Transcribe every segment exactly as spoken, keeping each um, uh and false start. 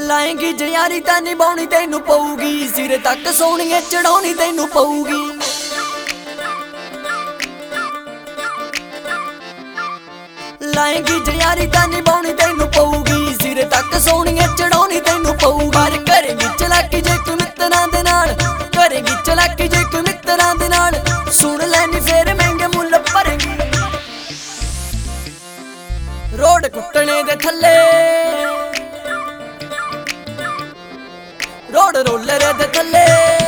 ਲਾਏਂਗੀ ਜੇ ਯਾਰੀ ਤਾਂ ਨਿਭਾਉਣੀ ਤੈਨੂੰ ਪਊਗੀ, ਸਿਰੇ ਤੱਕ ਸੋਹਣੀਏ ਚੜਾਉਣੀ ਤੈਨੂੰ ਪਊਗੀ। ਲਾਏਂਗੀ ਜੇ ਯਾਰੀ ਤਾਂ ਨਿਭਾਉਣੀ ਤੈਨੂੰ ਪਊਗੀ, ਸਿਰੇ ਤੱਕ ਸੋਹਣੀਏ ਚੜਾਉਣੀ ਤੈਨੂੰ ਪਊਗੀ। ਪਰ ਕਰੇਂਗੀ ਚਲਾਕੀ ਜੇ ਕੋਈ ਮਿੱਤਰਾਂ ਦੇ ਨਾਲ, ਕਰੇਂਗੀ ਚਲਾਕੀ ਜੇ ਕੋਈ ਮਿੱਤਰਾਂ ਦੇ ਨਾਲ, ਸੁਣ ਲੈਣੀ ਫੇਰ ਮਹਿੰਗੇ ਮੁੱਲ ਭਰੇਂਗੀ। ਰੋਡ ਕੁੱਟਣੇ ਦੇ ਥੱਲੇ, ਰੋਡ ਰੋਲਰ ਦੇ ਥੱਲੇ,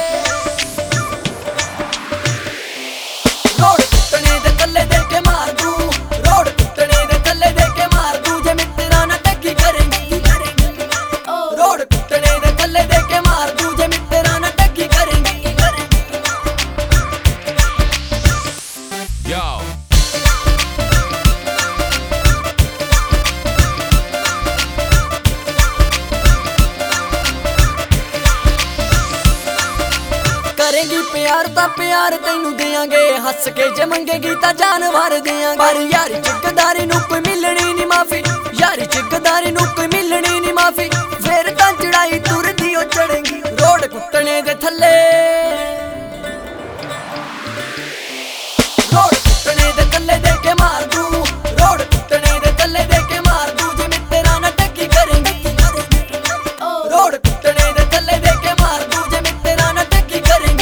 ਰੋਡ ਕੁੱਟਣੇ ਦੇ ਥੱਲੇ ਦੇ ਕੇ ਮਾਰ ਦੂੰ, ਰੋਡ ਕੁੱਟਣੇ ਦੇ ਥੱਲੇ ਦੇ ਕੇ ਮਾਰ ਦੂੰ। ਜੇ ਮਿੱਤਰਾਂ ਨਾਲ ਟੱਕੀ ਕਰੇਂਗੀ, ਰੋਡ ਕੁੱਟਣੇ ਦੇ ਥੱਲੇ ਦੇ ਕੇ ਮਾਰ ਦੂੰ। ਜੇ ਮਿੱਤਰਾਂ ਨਾਲ ਟੱਕੀ ਕਰੇਂਗੀ। ਕਰੇਂਗੀ ਪਿਆਰ ਤਾਂ ਪਿਆਰ ਤੈਨੂੰ ਦਿਆਂਗੇ, ਹੱਸ ਕੇ ਜੇ ਮੰਗੇਗੀ ਤਾਂ ਜਾਨ ਵਾਰ ਦਿਆਂਗੇ। ਪਰ ਯਾਰੀ ਚ ਗਦਾਰੀ ਨੂੰ ਕੋਈ ਮਿਲਣੀ ਨੀ ਮਾਫੀ, ਯਾਰੀ ਚ ਗਦਾਰੀ ਨੂੰ ਕੋਈ ਮਿਲਣੀ ਨੀ ਮਾਫੀ। ਫੇਰ ਤਾਂ ਚੜਾਈ ਤੁਰਦੀ ਓ ਚੜੇਂਗੀ। ਰੋਡ ਕੁੱਟਣੇ ਦੇ ਥੱਲੇ, ਰੋਡ ਕੁੱਟਣੇ ਦੇ ਥੱਲੇ ਦੇ ਕੇ ਮਾਰ ਦੂੰ, ਰੋਡ ਕੁੱਟਣੇ ਦੇ ਥੱਲੇ ਦੇ ਕੇ ਮਾਰ ਦੂੰ। ਜੇ ਮਿੱਤਰਾਂ ਨਾਲ ਟੱਕੀ ਕਰੇਂਗੀ, ਰੋਡ ਕੁੱਟਣੇ ਦੇ ਥੱਲੇ ਦੇ ਕੇ ਮਾਰ ਦੂੰ। ਜੇ ਮਿੱਤਰਾਂ ਨਾਲ ਟੱਕੀ ਕਰੇਂਗੀ।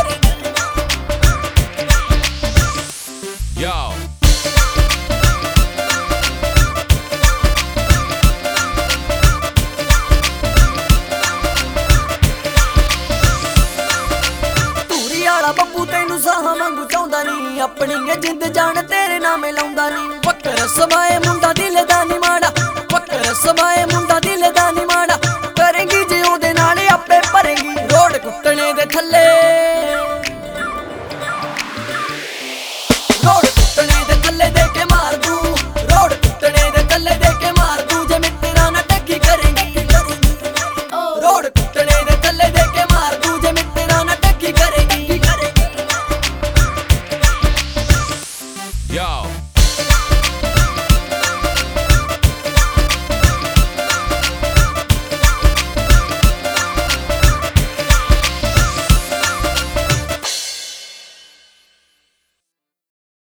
ਬੱਬੂ ਤੈਨੂੰ ਸਾਹਾਂ ਵਾਂਗੂ ਚਾਹੁੰਦਾ ਨੀ, ਆਪਣੀ ਇਹ ਜਿੰਦ ਜਾਨ ਤੇਰੇ ਨਾਮੇ ਲਾਉਂਦਾ ਨੀ। ਫੱਕਰ ਸਮਾਏ ਮੁੰਡਾ ਦਿਲ ਦਾ ਨੀ ਮਾੜਾ, ਫੱਕਰ ਸਮਾਏ